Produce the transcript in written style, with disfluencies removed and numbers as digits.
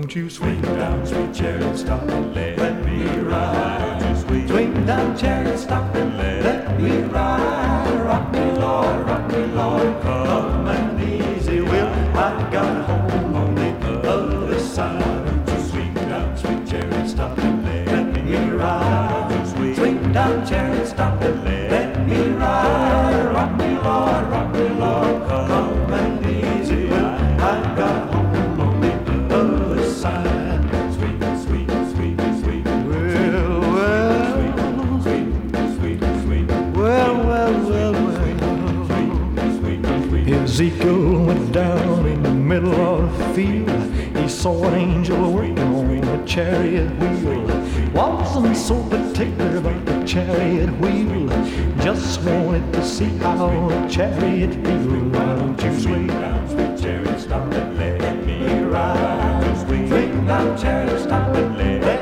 Won't you swing down, sweet chariot, stop and let me ride? Won't you swing down, chariot, stop and let me ride? Rock me, Lord, come and easy will. I got a home on the other side. Won't you swing down, sweet chariot, stop and let me ride? Won't you swing down, chariot, stop and let me ride? Rock me, Lord, come and easy will. I got a home on the other side. Sweet, sweet, sweet, sweet. Well, sweet, sweet, sweet. Well. Ezekiel went down in the middle of the field. He saw an angel working on a chariot wheel. Wasn't so particular about the chariot wheel. Just wanted to see how the chariot feel. Won't you swing down, sweet chariot, stop and let me ride? Swing down, chariot, stop and let